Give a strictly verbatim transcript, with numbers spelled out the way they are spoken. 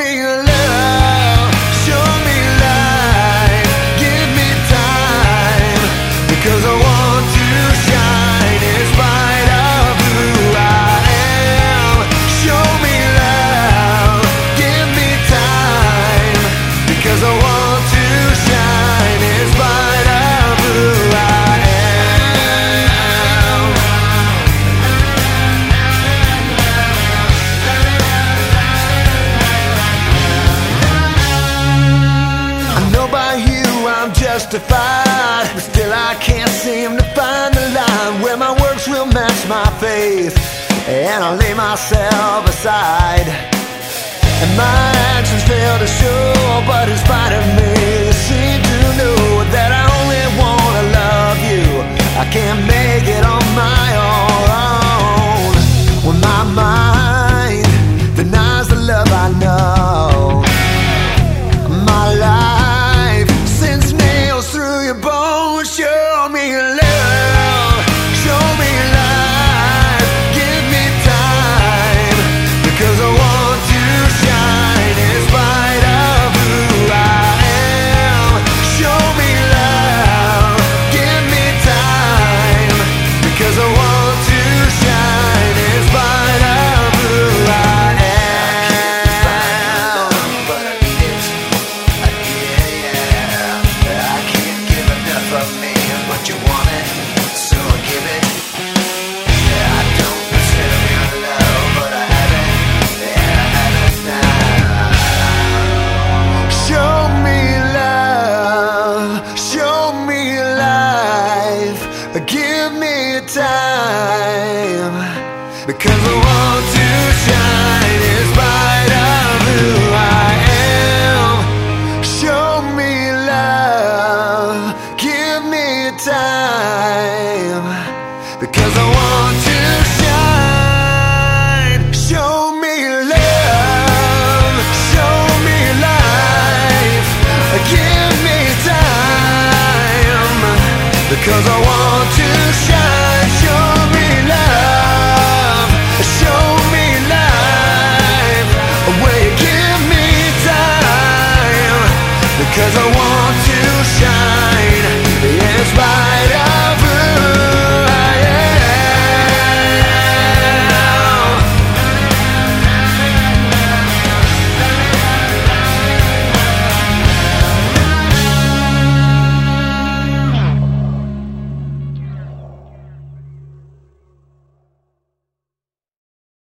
me love, show me life, give me time, because I want to shine in spite of who I am. Show me love, give me time, because I want to shine in spite of who I am. I know by you I'm justified, but still I can't seem to find the line where my works will match my faith, and I lay myself aside, and my actions fail to show. But in spite of me, you seem to know that I only wanna love you. I can't make it on my own when my mind denies the love I know. My life sends nails through your bones. Show me love, show me life, give me time, because I want to shine in spite of who I am. Show me love, give me time, because I want to shine in spite of who I am. But I need it, I need it, yeah. I can't give enough of me, but you want it, so I give it. Yeah, I don't deserve your love, but I have it, yeah, I have it now. Show me love, show me life, give me time, because I want to shine in spite of who I am. Show me love, give me time, because I want to shine. Show me love, show me life, give me time, because I want to shine. Show me love, show me life, will you give me time, because I want to shine in spite